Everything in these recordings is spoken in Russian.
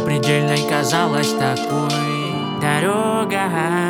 Запредельной казалась такой дорога,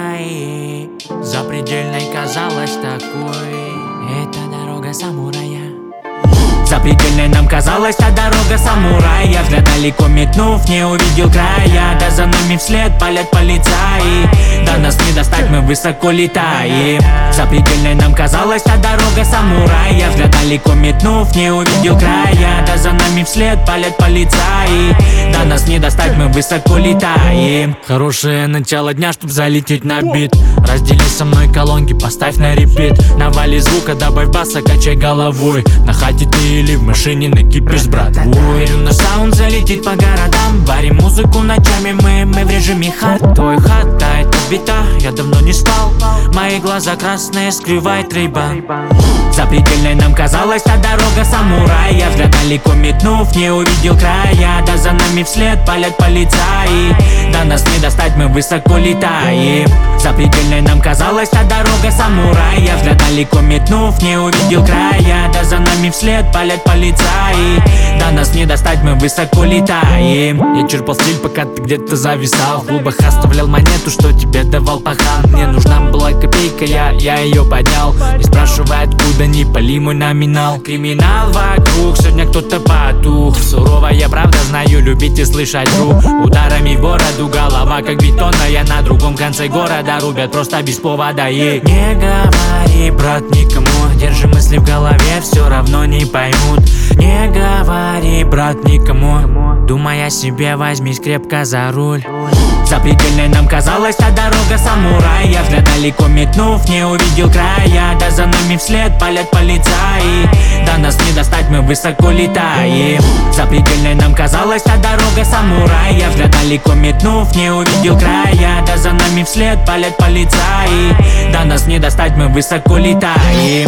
запредельной казалась такой эта дорога самурая. Запредельной нам казалась та дорога самурая. Взгляд далеко метнув, не увидел края. Да за нами вслед палят полицаи. Да нас не достать, мы высоко летаем. Запредельной нам казалась та дорога самурая. Взгляд далеко метнув, не увидел края. Да за нами вслед палят полицаи. Да нас не достать, мы высоко летаем. Хорошее начало дня, чтоб залететь на бит. Раздели со мной колонки, поставь на репит. Навали звука, добавь баса, качай головой. На хате ты или в машине накипишь с братвой. Верю, наш саунд залетит по городам. Варим музыку ночами, мы в режиме хард. Твой хата это бита, я давно не спал. Мои глаза красные, скрывает рейбан. Запредельной нам казалась та дорога самурая. Взгляд далеко метнув, не увидел края. Да за нами вслед палят полицаи. Да нас не достать, мы высоко летаем. Запредельной нам казалась та дорога самурая. Взгляд далеко метнув, не увидел края. Да за нами вслед палят полицаи. Да нас не достать, мы высоко летаем. Я черпал стиль, пока ты где-то зависал. В клубах оставлял монету, что тебе давал пахан. Мне нужна была копейка, я ее поднял. Не спрашивай откуда, не пали мой номинал. Криминал вокруг, сегодня кто-то потух. Суровая правда, знаю, любите слышать ру. Ударами в бороду, голова как бетонная. На другом конце города рубят просто без повода. И не говори, брат, никому. Держи мысли в голове, все равно не поймут. Не говори, брат, никому. Думай о себе, возьмись крепко за руль. Запредельной нам казалась та дорога самурая. Взгляд далеко метнув, не увидел края. Да за нами вслед палят полицаи. Да нас не достать, мы высоко летаем. Запредельной нам казалась та дорога самурая. Взгляд далеко метнув, не увидел края. Да за нами вслед палят полицаи. Да нас не достать, мы высоко летаем.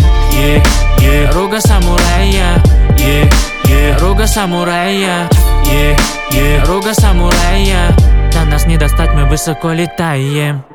Дорога самурая. Дорога самурая. Дорога самурая. Да нас не достать, мы высоко летаем.